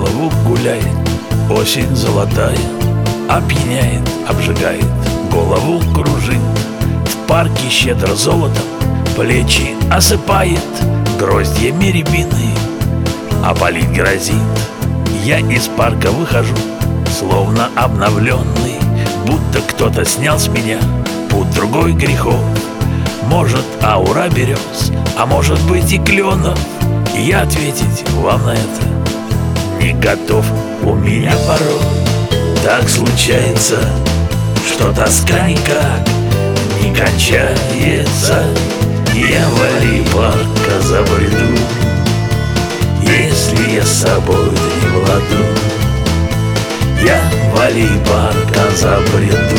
Измайлову гуляет, осень золотая, опьяняет, обжигает, голову кружит. В парке щедро золотом плечи осыпает, гроздьями рябины опалить грозит. Я из парка выхожу, словно обновленный, будто кто-то снял с меня путь другой грехов. Может, аура берез, а может быть и кленов. И я ответить вам на это не готов. У меня порой так случается, что тоска никак не кончается. Я вали парка забреду, если я с собой не владу. Я вали парка забреду,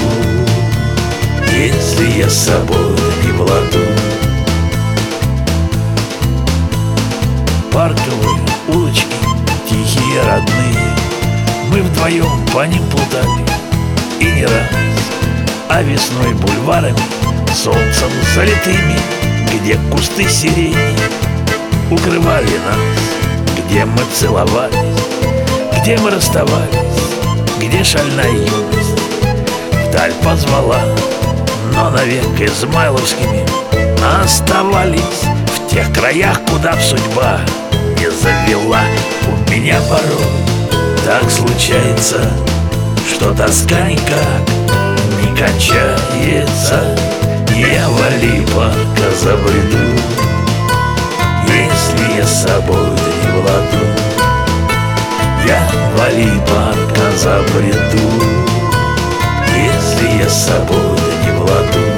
если я с собой не владу. Парковые улочки, тихие, родные, мы вдвоем по ним плутали и не раз. А весной бульварами, солнцем залитыми, где кусты сирени укрывали нас, где мы целовались, где мы расставались, где шальная юность вдаль позвала. Но навек измайловскими оставались в тех краях, куда б судьба не завела. У меня порой так случается, что тоска никак не кончается. Я вали парка забреду, если я с собой не владу. Я вали парка забреду, если я с собой не владу.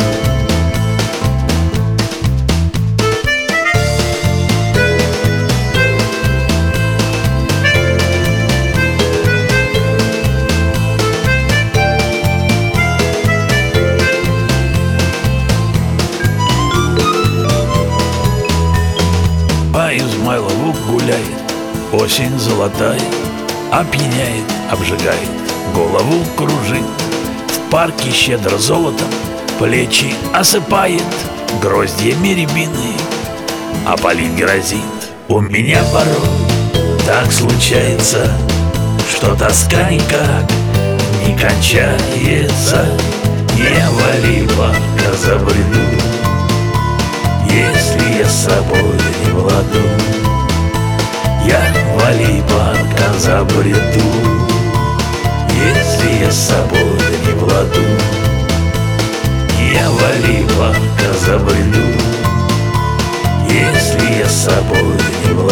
По Измайлову гуляет, осень золотая, опьяняет, обжигает, голову кружит. В парке щедро золотом плечи осыпает, гроздьями рябины опалить грозит. У меня порой так случается, что тоска никак не кончается. Я вали парка забреду, если я с собой не владу. Я вали парка забреду, если я с собой не владу. Я вали парка забреду, если я с собой не владу.